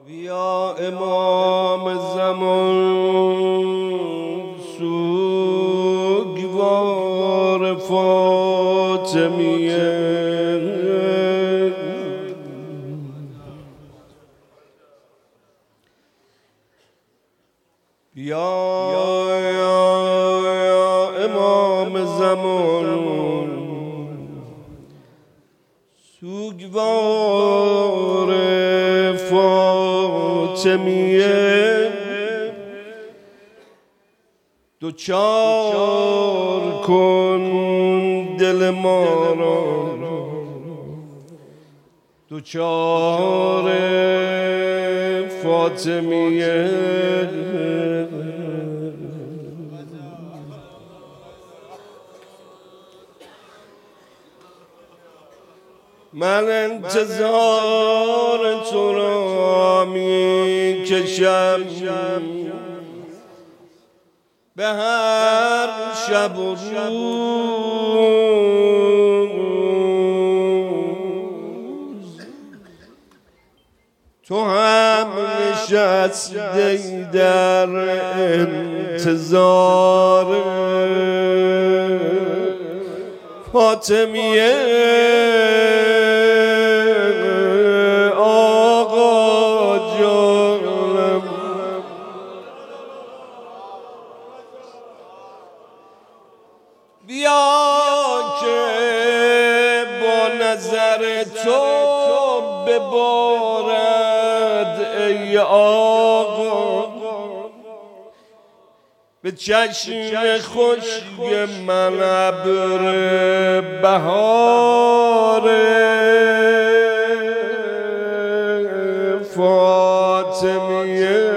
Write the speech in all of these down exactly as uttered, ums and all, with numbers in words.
بیا امام زمان سوگوار فاطمیه، بیا امام زمان سوگوار فاطمیه، دوچار کن دل ما را، دوچار فاطمیه. من انتظار تو را می کشم به هر شب و روز، تو هم نشسته در انتظار فاطمیه. آقا جانم بیا که با نظر تو ببارد ای آقا به چشم خشک من ابر بهار فاطمیه.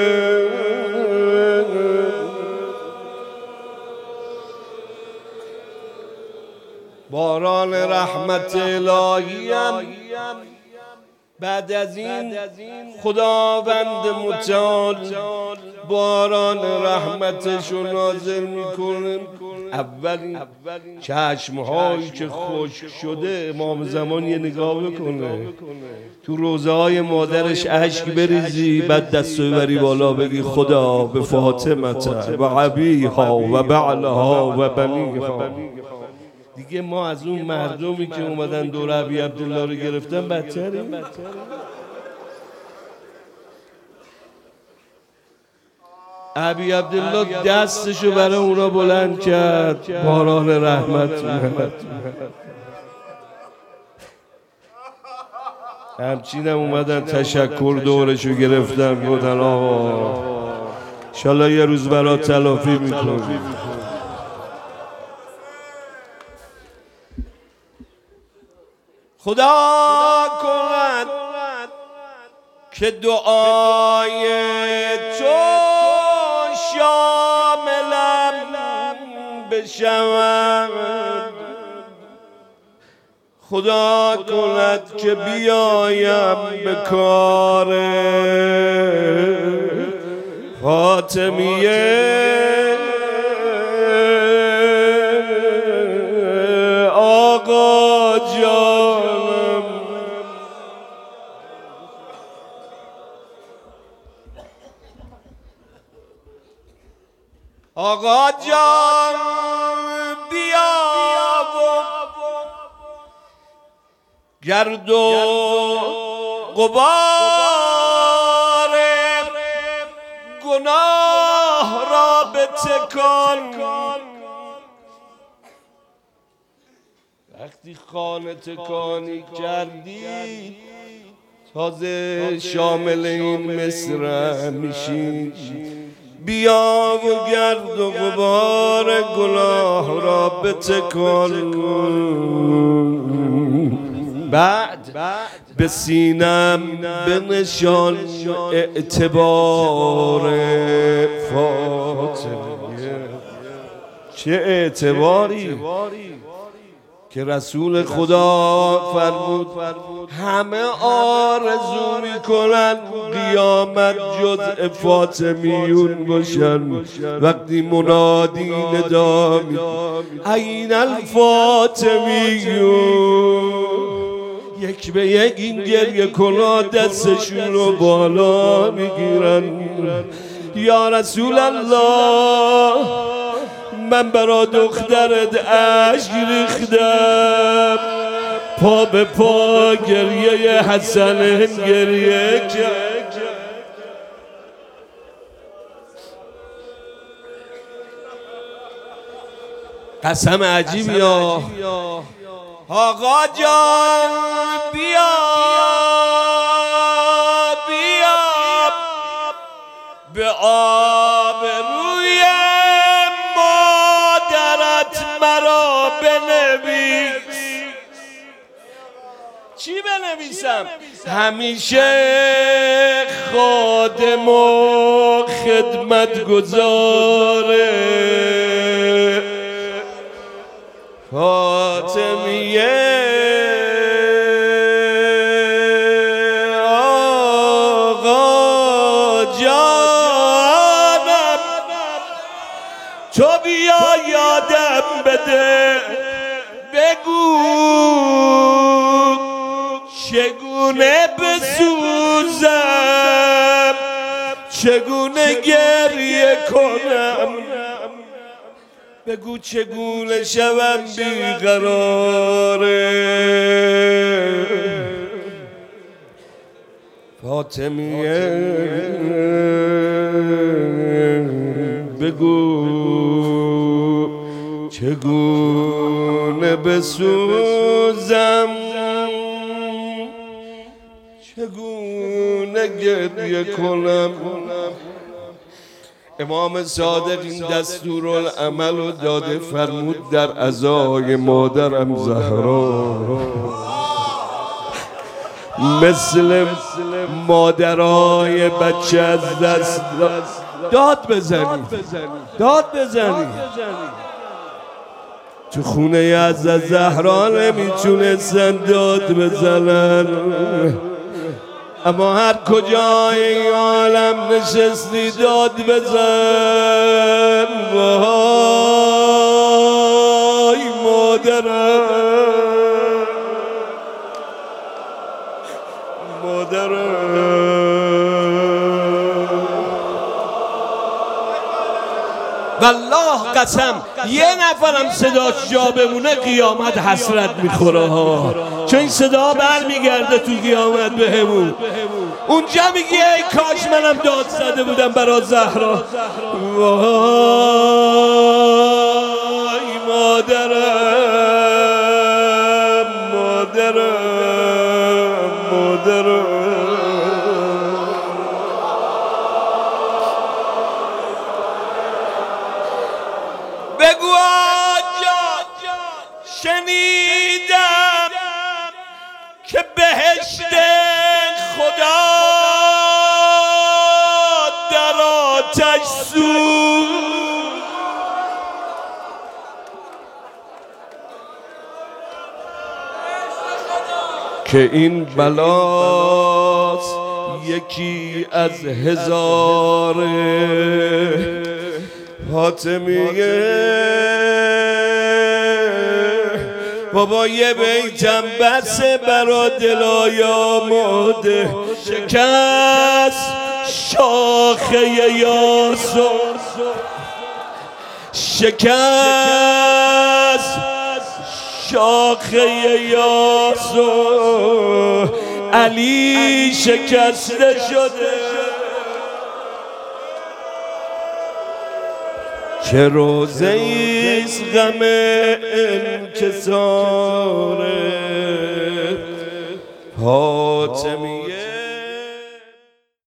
باران رحمت الهیم بعد از این خداوند متعال باران رحمتشو نازل میکنه. اولین چشمهایی که خشک شده امام زمان یه نگاه بکنه، تو روزه های مادرش اشک بریزی، بعد دستو بری بالا بگی خدا به فاطمه و عبیها و بعلها و بنیها. دیگه ما از اون مردمی که اومدن دور ابی عبدالله رو گرفتن بدتریم. ابی عبدالله دستشو برای اونا بلند کرد، باران رحمت اومد. همچین هم اومدن تشکر دورشو گرفتن، گفتن آقا انشالله یه روز برات تلافی میکنی. خدا کند که دعای تو شاملم بشود، خدا کند که بیایم به کار فاطمیه. آقا جانم آقا جان بیا و گرد و غبار گناه را بتکان. وقتی خانه تکانی کردی تازه شامل این مصرع میشی. بیا و گرد و غبار گناه را بتکان، بعد به سینم بنشان اعتبار فاطمیه. چه اعتباری که رسول خدا فرمود همه آرزو میکنن قیامت جزء فاطمیون باشن. وقتی منادی ندا می این الفاطمیون یک به یک این گریه کنا دستشون رو بالا میگیرن. یا رسول الله من برا دخترت اشک ریختم، پا به پا گریه حسن گریه کرد. قسم عجیبی ها. آقا جان بیا بیا به آبروی مادرت مرا بنویس. چی بنویسم؟ همیشه خادم و خدمت گزاره فاطمیه آقا جانم. تو بیا یادم بده، بگو چگونه بسوزم، چگونه گریه کنم، بگو چگونه شوم بیقراره. فاطمیه بگو چگونه بسوزم، چگونه گریه کنم. امام صادق این دستورالعمل رو داده، فرمود در عزای مادرم زهرا مثل مادرای بچه از دست داد بزنی داد بزنی تو خونه از زهرا نمیتونستن داد بزنن، اما هر کجای این عالم نشستی داد بزن. وای مادرم مادرم. والله قسم یه نفرم صداش جا بمونه قیامت حسرت میخوره ها، چون این صدا برمیگرده تو قیامت بهمون. اونجا میگی ای کاش منم داد زده بودم برا زهرا. وای مادرم مادرم مادرم. بگو آجا شنیدم که بهشت خدا در آتش سوز، که این بلاست یکی از هزاره. فاطمیه بابا یه بیتم بسه برا دلای آماده، شکست شاخه یاسو، شکست شاخه یاسو، علی شکسته شده که روزه ایست غم انکساره. فاطمیه